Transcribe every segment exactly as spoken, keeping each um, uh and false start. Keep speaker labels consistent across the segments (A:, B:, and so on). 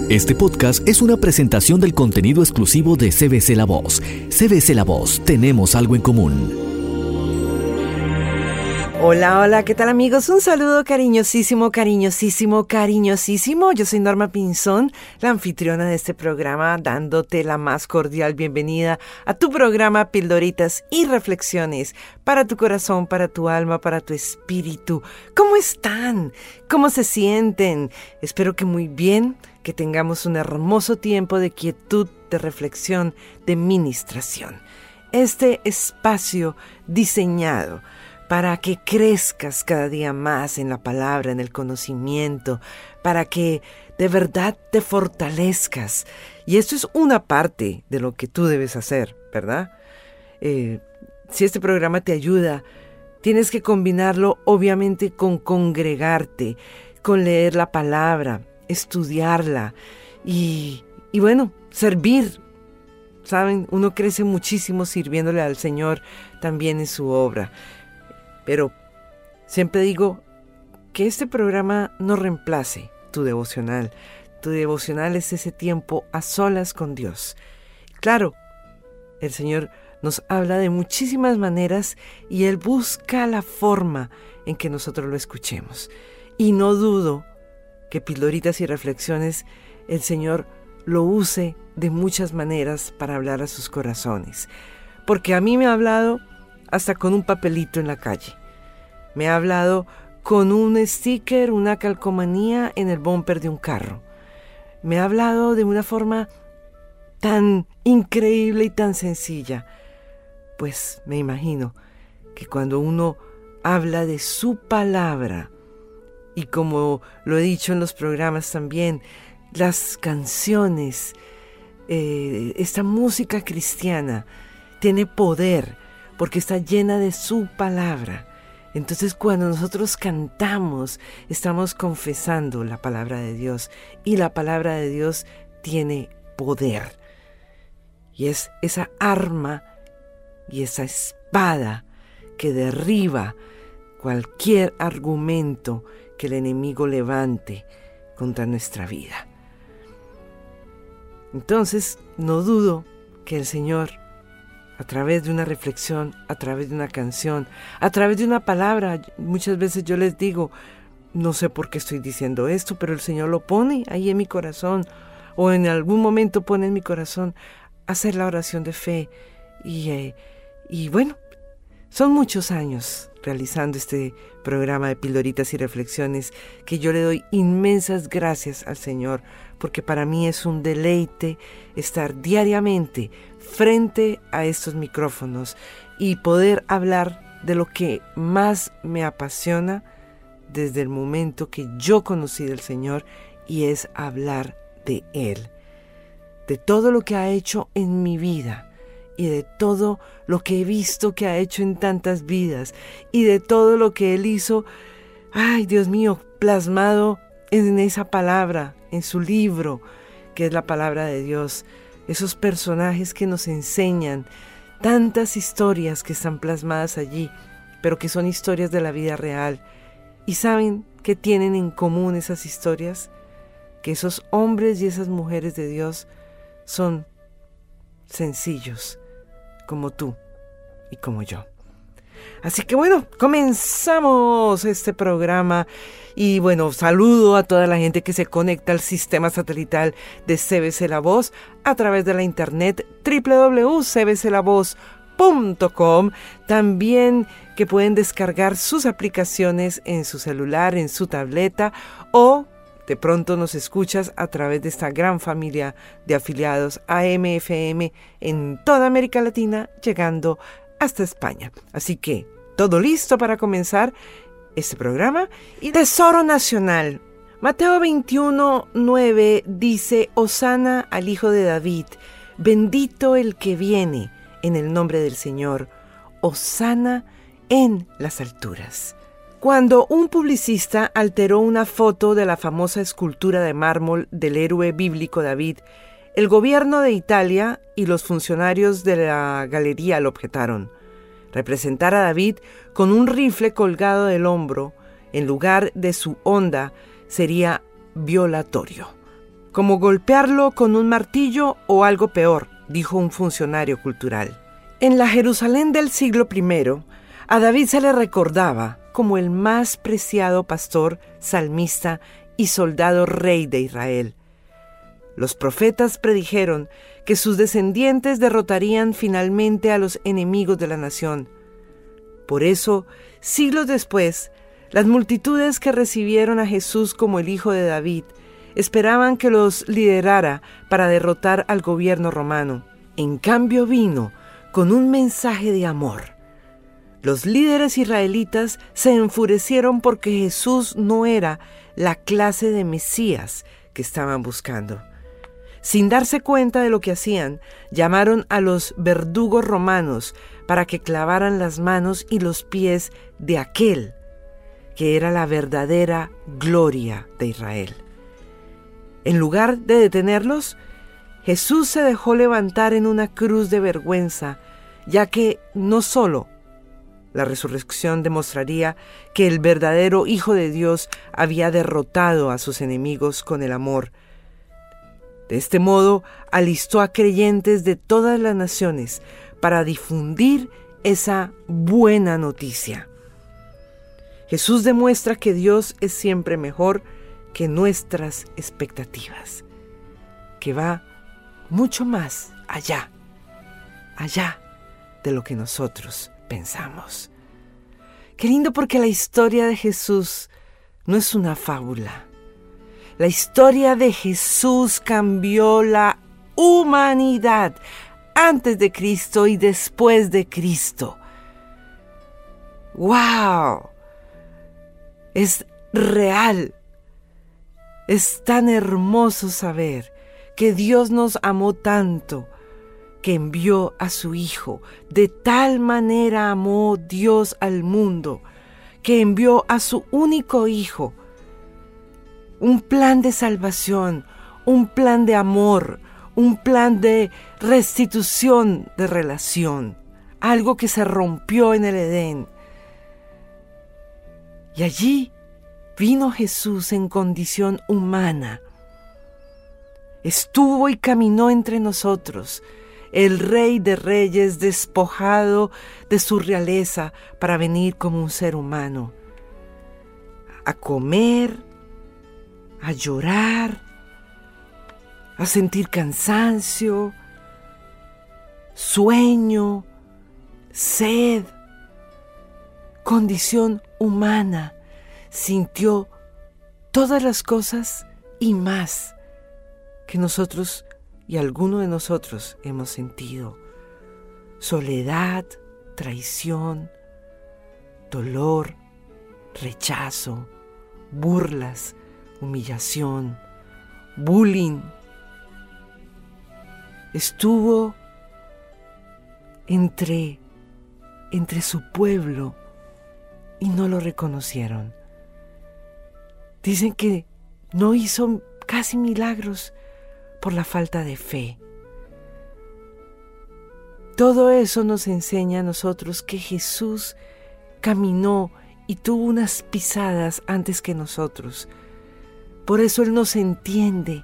A: Este podcast es una presentación del contenido exclusivo de C B C La Voz. C B C La Voz, tenemos algo en común.
B: Hola, hola, ¿qué tal amigos? Un saludo cariñosísimo, cariñosísimo, cariñosísimo. Yo soy Norma Pinzón, la anfitriona de este programa, dándote la más cordial bienvenida a tu programa Pildoritas y Reflexiones para tu corazón, para tu alma, para tu espíritu. ¿Cómo están? ¿Cómo se sienten? Espero que muy bien, que tengamos un hermoso tiempo de quietud, de reflexión, de ministración. Este espacio diseñado para que crezcas cada día más en la palabra, en el conocimiento, para que de verdad te fortalezcas. Y esto es una parte de lo que tú debes hacer, ¿verdad? Eh, si este programa te ayuda, tienes que combinarlo obviamente con congregarte, con leer la palabra, estudiarla y, y bueno, servir. ¿Saben? Uno crece muchísimo sirviéndole al Señor también en su obra. Pero siempre digo que este programa no reemplace tu devocional. Tu devocional es ese tiempo a solas con Dios. Claro, el Señor nos habla de muchísimas maneras y Él busca la forma en que nosotros lo escuchemos. Y no dudo que Pildoritas y Reflexiones, el Señor lo use de muchas maneras para hablar a sus corazones. Porque a mí me ha hablado hasta con un papelito en la calle. Me ha hablado con un sticker, una calcomanía en el bumper de un carro. Me ha hablado de una forma tan increíble y tan sencilla. Pues me imagino que cuando uno habla de su palabra, y como lo he dicho en los programas también, las canciones, eh, esta música cristiana tiene poder, porque está llena de su palabra. Entonces cuando nosotros cantamos, estamos confesando la palabra de Dios. Y la palabra de Dios tiene poder. Y es esa arma y esa espada que derriba cualquier argumento que el enemigo levante contra nuestra vida. Entonces, no dudo que el Señor, a través de una reflexión, a través de una canción, a través de una palabra. Muchas veces yo les digo, no sé por qué estoy diciendo esto, pero el Señor lo pone ahí en mi corazón, o en algún momento pone en mi corazón hacer la oración de fe. Y, eh, y bueno, son muchos años realizando este programa de Pildoritas y Reflexiones que yo le doy inmensas gracias al Señor, porque para mí es un deleite estar diariamente frente a estos micrófonos y poder hablar de lo que más me apasiona desde el momento que yo conocí del Señor, y es hablar de Él, de todo lo que ha hecho en mi vida y de todo lo que he visto que ha hecho en tantas vidas y de todo lo que Él hizo, ay Dios mío, plasmado en esa palabra, en su libro, que es la palabra de Dios. Esos personajes que nos enseñan tantas historias que están plasmadas allí, pero que son historias de la vida real. ¿Y saben qué tienen en común esas historias? Que esos hombres y esas mujeres de Dios son sencillos, como tú y como yo. Así que bueno, comenzamos este programa. Y bueno, saludo a toda la gente que se conecta al sistema satelital de C B C La Voz a través de la internet doble u doble u doble u punto c b c la voz punto com. También que pueden descargar sus aplicaciones en su celular, en su tableta, o de pronto nos escuchas a través de esta gran familia de afiliados A M F M en toda América Latina, llegando hasta España. Así que todo listo para comenzar este programa. Y Tesoro Nacional. Mateo veintiuno, nueve dice: Hosana al Hijo de David, bendito el que viene en el nombre del Señor, Hosana en las alturas. Cuando un publicista alteró una foto de la famosa escultura de mármol del héroe bíblico David, el gobierno de Italia y los funcionarios de la galería lo objetaron. Representar a David con un rifle colgado del hombro en lugar de su honda sería violatorio. como golpearlo con un martillo o algo peor, dijo un funcionario cultural. En la Jerusalén del siglo primero, a David se le recordaba como el más preciado pastor, salmista y soldado rey de Israel. Los profetas predijeron que sus descendientes derrotarían finalmente a los enemigos de la nación. Por eso, siglos después, las multitudes que recibieron a Jesús como el Hijo de David esperaban que los liderara para derrotar al gobierno romano. En cambio, vino con un mensaje de amor. Los líderes israelitas se enfurecieron porque Jesús no era la clase de Mesías que estaban buscando. Sin darse cuenta de lo que hacían, llamaron a los verdugos romanos para que clavaran las manos y los pies de aquel que era la verdadera gloria de Israel. En lugar de detenerlos, Jesús se dejó levantar en una cruz de vergüenza, ya que no solo la resurrección demostraría que el verdadero Hijo de Dios había derrotado a sus enemigos con el amor. De este modo, alistó a creyentes de todas las naciones para difundir esa buena noticia. Jesús demuestra que Dios es siempre mejor que nuestras expectativas, que va mucho más allá, allá de lo que nosotros pensamos. Qué lindo, porque la historia de Jesús no es una fábula. La historia de Jesús cambió la humanidad antes de Cristo y después de Cristo. ¡Wow! Es real. Es tan hermoso saber que Dios nos amó tanto que envió a su Hijo. De tal manera amó Dios al mundo que envió a su único Hijo. Un plan de salvación, un plan de amor, un plan de restitución de relación, algo que se rompió en el Edén. Y allí vino Jesús en condición humana. Estuvo y caminó entre nosotros, el Rey de Reyes despojado de su realeza para venir como un ser humano, a comer, a llorar, a sentir cansancio, sueño, sed, condición humana. Sintió todas las cosas y más que nosotros y alguno de nosotros hemos sentido. Soledad, traición, dolor, rechazo, burlas, humillación, bullying. Estuvo entre, entre su pueblo y no lo reconocieron. Dicen que no hizo casi milagros por la falta de fe. Todo eso nos enseña a nosotros que Jesús caminó y tuvo unas pisadas antes que nosotros. Por eso Él nos entiende.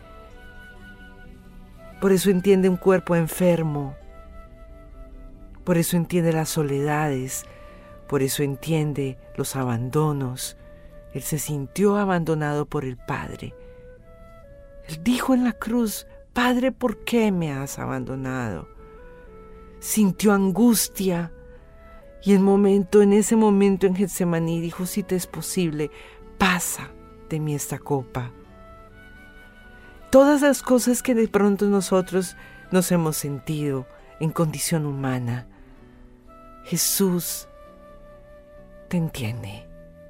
B: Por eso entiende un cuerpo enfermo. Por eso entiende las soledades. Por eso entiende los abandonos. Él se sintió abandonado por el Padre. Él dijo en la cruz: Padre, ¿por qué me has abandonado? Sintió angustia y en, momento, en ese momento en Getsemaní dijo: si te es posible, pasa de mí esta copa. Todas las cosas que de pronto nosotros nos hemos sentido en condición humana, Jesús te entiende.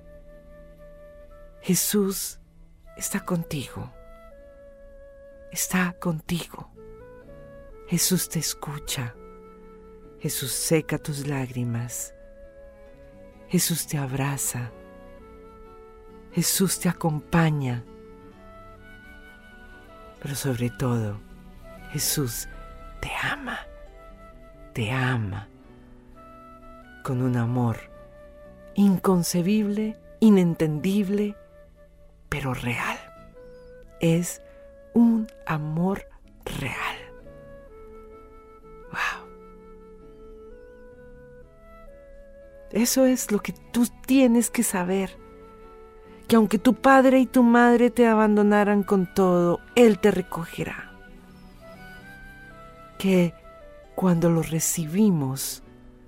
B: Jesús está contigo. Está contigo. Jesús te escucha. Jesús seca tus lágrimas. Jesús te abraza. Jesús te acompaña. Pero sobre todo, Jesús te ama. Te ama con un amor inconcebible, inentendible, pero real. Es un amor real. ¡Wow! Eso es lo que tú tienes que saber. Que aunque tu padre y tu madre te abandonaran con todo, Él te recogerá. Que cuando lo recibimos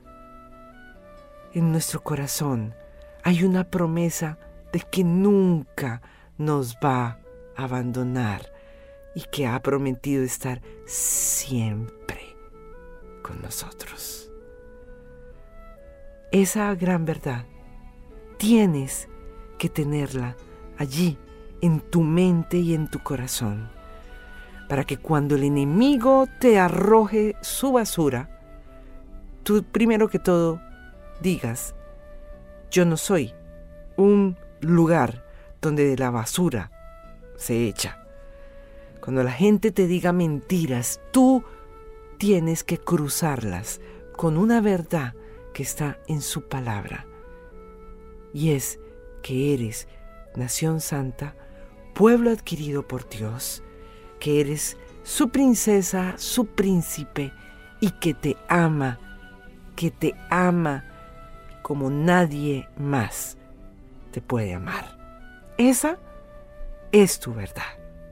B: en nuestro corazón, hay una promesa de que nunca nos va a abandonar y que ha prometido estar siempre con nosotros. Esa gran verdad tienes que tenerla allí en tu mente y en tu corazón, para que cuando el enemigo te arroje su basura, tú primero que todo digas: yo no soy un lugar donde la basura se echa. Cuando la gente te diga mentiras, tú tienes que cruzarlas con una verdad que está en su palabra, y es que eres nación santa, pueblo adquirido por Dios, que eres su princesa, su príncipe, y que te ama, que te ama como nadie más te puede amar. Esa es tu verdad.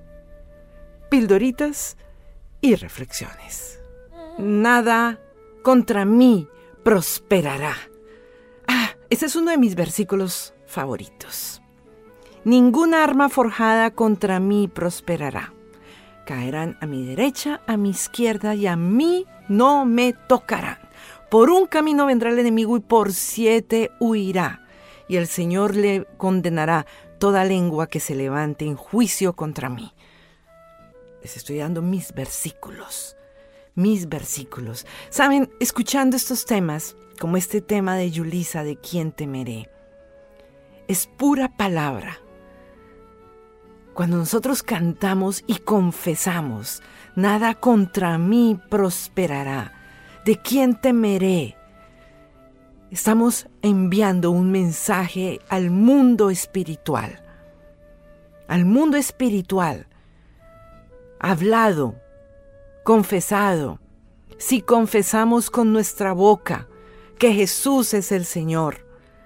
B: Pildoritas y reflexiones. Nada contra mí prosperará. Ah, ese es uno de mis versículos favoritos. Ninguna arma forjada contra mí prosperará. Caerán a mi derecha, a mi izquierda, y a mí no me tocarán. Por un camino vendrá el enemigo y por siete huirá. Y el Señor le condenará toda lengua que se levante en juicio contra mí. Les estoy dando mis versículos. Mis versículos. Saben, escuchando estos temas, como este tema de Yulisa, de quién temeré, es pura palabra. Cuando nosotros cantamos y confesamos, nada contra mí prosperará, ¿de quién temeré? Estamos enviando un mensaje al mundo espiritual. Al mundo espiritual. Hablado, confesado. Si confesamos con nuestra boca que Jesús es el Señor,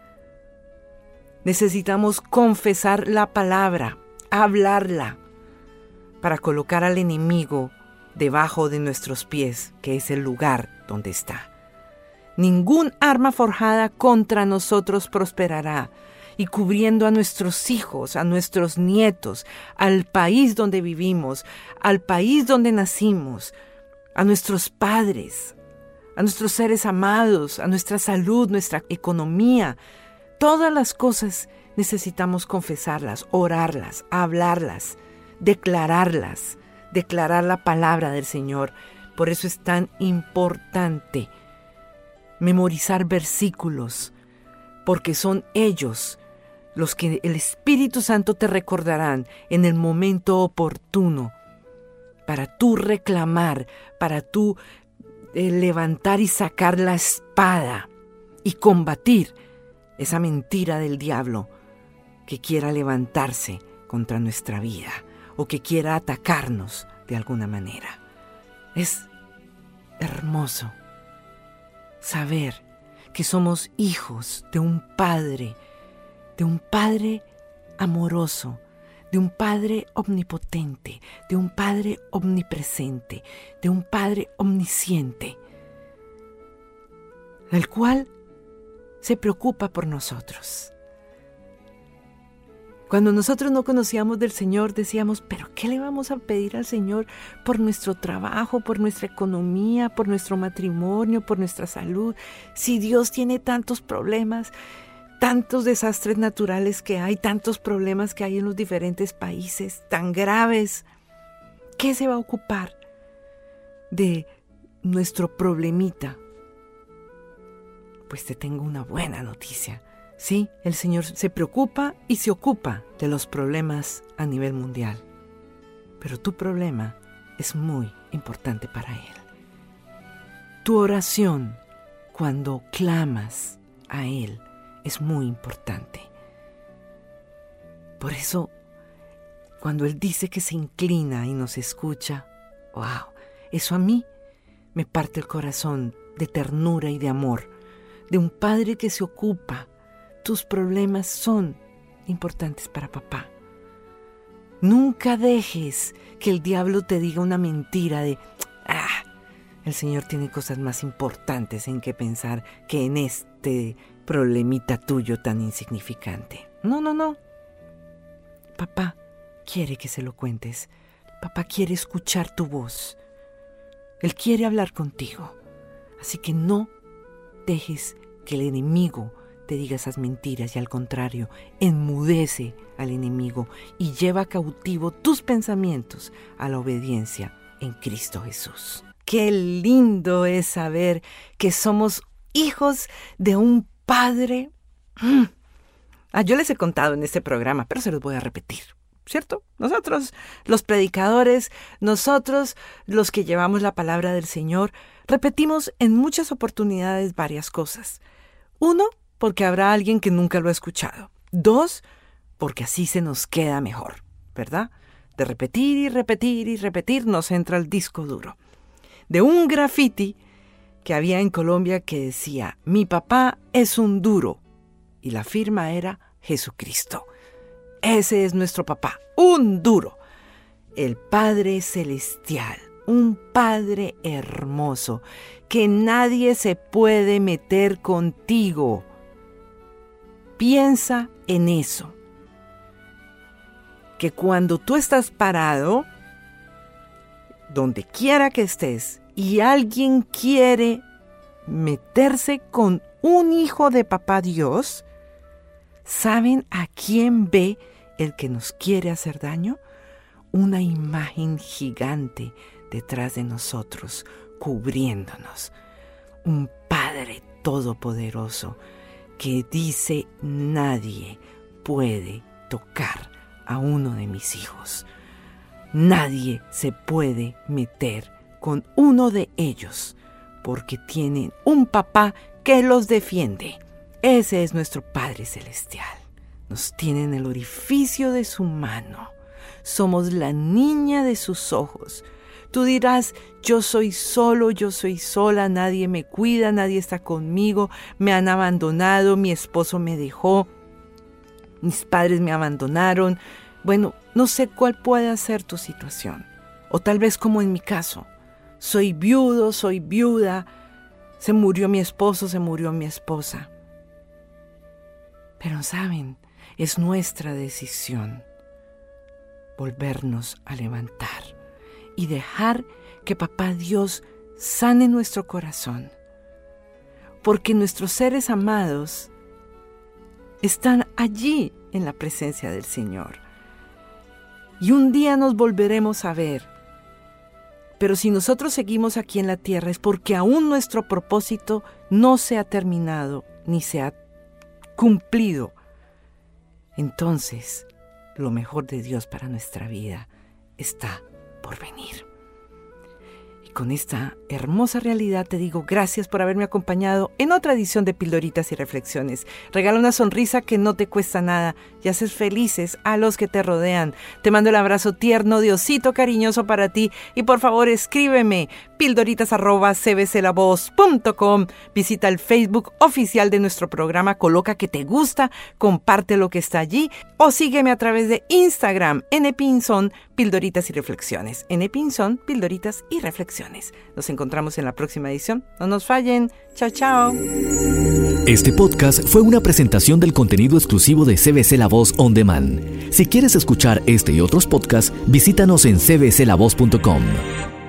B: necesitamos confesar la palabra, hablarla, para colocar al enemigo debajo de nuestros pies, que es el lugar donde está. Ningún arma forjada contra nosotros prosperará, y cubriendo a nuestros hijos, a nuestros nietos, al país donde vivimos, al país donde nacimos, a nuestros padres, a nuestros seres amados, a nuestra salud, nuestra economía. Todas las cosas necesitamos confesarlas, orarlas, hablarlas, declararlas, declarar la palabra del Señor. Por eso es tan importante memorizar versículos, porque son ellos los que el Espíritu Santo te recordarán en el momento oportuno, para tú reclamar, para tú eh, levantar y sacar la espada y combatir esa mentira del diablo que quiera levantarse contra nuestra vida o que quiera atacarnos de alguna manera. Es hermoso saber que somos hijos de un Padre, de un Padre amoroso, de un Padre omnipotente, de un Padre omnipresente, de un Padre omnisciente, el cual se preocupa por nosotros. Cuando nosotros no conocíamos del Señor, decíamos, ¿pero qué le vamos a pedir al Señor por nuestro trabajo, por nuestra economía, por nuestro matrimonio, por nuestra salud? Si Dios tiene tantos problemas, tantos desastres naturales que hay, tantos problemas que hay en los diferentes países, tan graves, ¿qué se va a ocupar de nuestro problemita? Pues te tengo una buena noticia. Sí, el Señor se preocupa y se ocupa de los problemas a nivel mundial. Pero tu problema es muy importante para Él. Tu oración, cuando clamas a Él, es muy importante. Por eso, cuando Él dice que se inclina y nos escucha, wow, eso a mí me parte el corazón de ternura y de amor, de un padre que se ocupa. Tus problemas son importantes para papá. Nunca dejes que el diablo te diga una mentira de, ah, el Señor tiene cosas más importantes en que pensar que en este problemita tuyo tan insignificante. No, no, no. Papá quiere que se lo cuentes. Papá quiere escuchar tu voz. Él quiere hablar contigo. Así que no dejes que el enemigo te diga esas mentiras y al contrario, enmudece al enemigo y lleva cautivo tus pensamientos a la obediencia en Cristo Jesús. Qué lindo es saber que somos hijos de un Padre. Ah, yo les he contado en este programa, pero se los voy a repetir, ¿cierto? Nosotros, los predicadores, nosotros, los que llevamos la palabra del Señor, repetimos en muchas oportunidades varias cosas. Uno, porque habrá alguien que nunca lo ha escuchado. Dos, porque así se nos queda mejor, ¿verdad? De repetir y repetir y repetir nos entra el disco duro. De un graffiti que había en Colombia que decía, mi papá es un duro, y la firma era Jesucristo. Ese es nuestro papá, un duro, el Padre Celestial, un Padre hermoso, que nadie se puede meter contigo. Piensa en eso, que cuando tú estás parado, donde quiera que estés, y alguien quiere meterse con un hijo de papá Dios, ¿saben a quién ve el que nos quiere hacer daño? Una imagen gigante detrás de nosotros, cubriéndonos. Un Padre todopoderoso que dice, nadie puede tocar a uno de mis hijos. Nadie se puede meter con uno de ellos, porque tienen un papá que los defiende. Ese es nuestro Padre Celestial. Nos tiene en el orificio de su mano. Somos la niña de sus ojos. Tú dirás, yo soy solo, yo soy sola, nadie me cuida, nadie está conmigo, me han abandonado, mi esposo me dejó, mis padres me abandonaron. Bueno, no sé cuál puede ser tu situación. O tal vez como en mi caso. Soy viudo, soy viuda, se murió mi esposo, se murió mi esposa. Pero saben, es nuestra decisión volvernos a levantar y dejar que Papá Dios sane nuestro corazón. Porque nuestros seres amados están allí en la presencia del Señor. Y un día nos volveremos a ver. Pero si nosotros seguimos aquí en la tierra es porque aún nuestro propósito no se ha terminado ni se ha cumplido. Entonces, lo mejor de Dios para nuestra vida está por venir. Y con esta hermosa realidad te digo gracias por haberme acompañado en otra edición de Pildoritas y Reflexiones. Regala una sonrisa que no te cuesta nada y haces felices a los que te rodean. Te mando el abrazo tierno de osito cariñoso para ti y por favor escríbeme pildoritas arroba c b c la voz punto com. Visita el Facebook oficial de nuestro programa, coloca que te gusta, comparte lo que está allí o sígueme a través de Instagram, npinzón, Pildoritas y Reflexiones. npinzón, Pildoritas y Reflexiones. Nos encontramos en la próxima edición. No nos fallen. Chao, chao.
A: Este podcast fue una presentación del contenido exclusivo de C B C La Voz On Demand. Si quieres escuchar este y otros podcasts, visítanos en c b c la voz punto com.